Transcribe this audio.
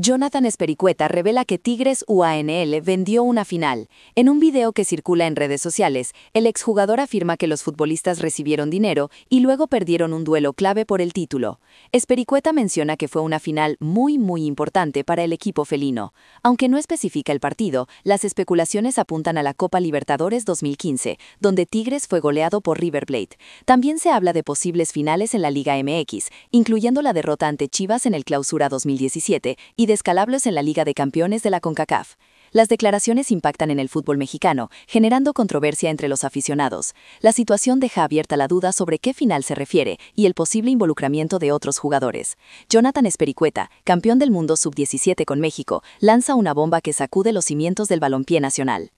Jonathan Espericueta revela que Tigres UANL vendió una final. En un video que circula en redes sociales, el exjugador afirma que los futbolistas recibieron dinero y luego perdieron un duelo clave por el título. Espericueta menciona que fue una final muy importante para el equipo felino. Aunque no especifica el partido, las especulaciones apuntan a la Copa Libertadores 2015, donde Tigres fue goleado por River Plate. También se habla de posibles finales en la Liga MX, incluyendo la derrota ante Chivas en el Clausura 2017 y descalabros en la Liga de Campeones de la CONCACAF. Las declaraciones impactan en el fútbol mexicano, generando controversia entre los aficionados. La situación deja abierta la duda sobre qué final se refiere y el posible involucramiento de otros jugadores. Jonathan Espericueta, campeón del mundo sub-17 con México, lanza una bomba que sacude los cimientos del balompié nacional.